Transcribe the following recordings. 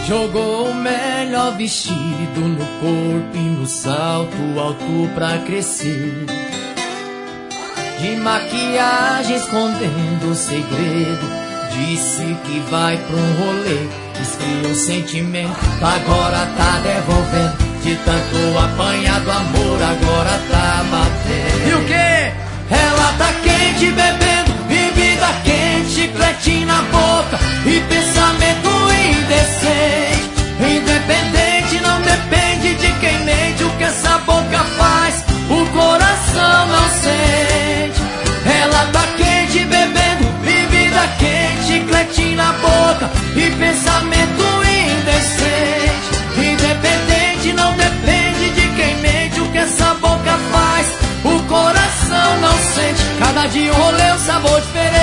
Jogou o melhor vestido no corpo e no salto alto pra crescer. De maquiagem escondendo o segredo, disse que vai pra um rolê. Esfriou o sentimento, agora tá devolvendo. De tanto apanhar do amor, agora tá batendo. E o quê? Ela tá quente bebendo, bebida quente, chiclete na boca e pensamento indecente. Independente, não depende de quem mente. O que essa boca faz, o coração não sente. Ela tá quente bebendo, bebida quente, chiclete na boca e pensamento indecente. Independente, não depende de quem mente. O que essa boca faz, o coração não sente. Cada dia um rolê, um sabor diferente.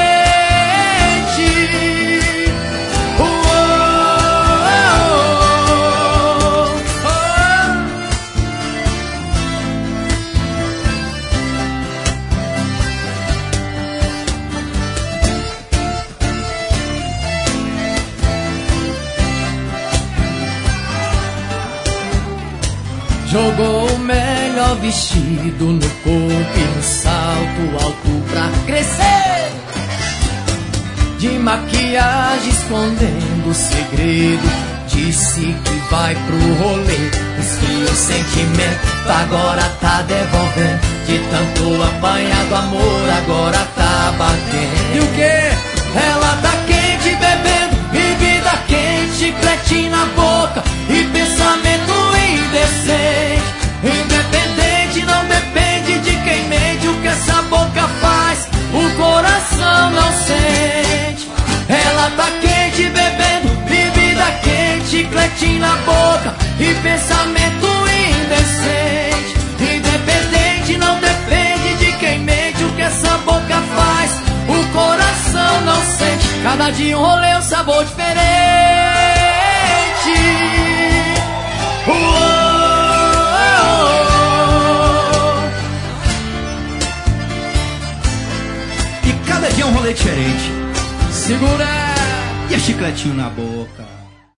Jogou o melhor vestido no corpo e no salto alto pra crescer. De maquiagem escondendo o segredo, disse que vai pro rolê. Esfriou o sentimento, agora tá devolvendo. De tanto apanhar do amor, agora tá batendo. E o quê? Ela tá quente bebendo, bebida quente, chiclete na boca e pensamento indecente. Independente, não depende de quem mente. O que essa boca faz, o coração não sente. Ela tá quente bebendo, bebida quente, chiclete na boca e pensamento indecente. Independente, não depende de quem mente. O que essa boca faz, o coração não sente. Cada dia um rolê, um sabor diferente. E cada dia um rolê diferente. Segura! E a chicletinho na boca.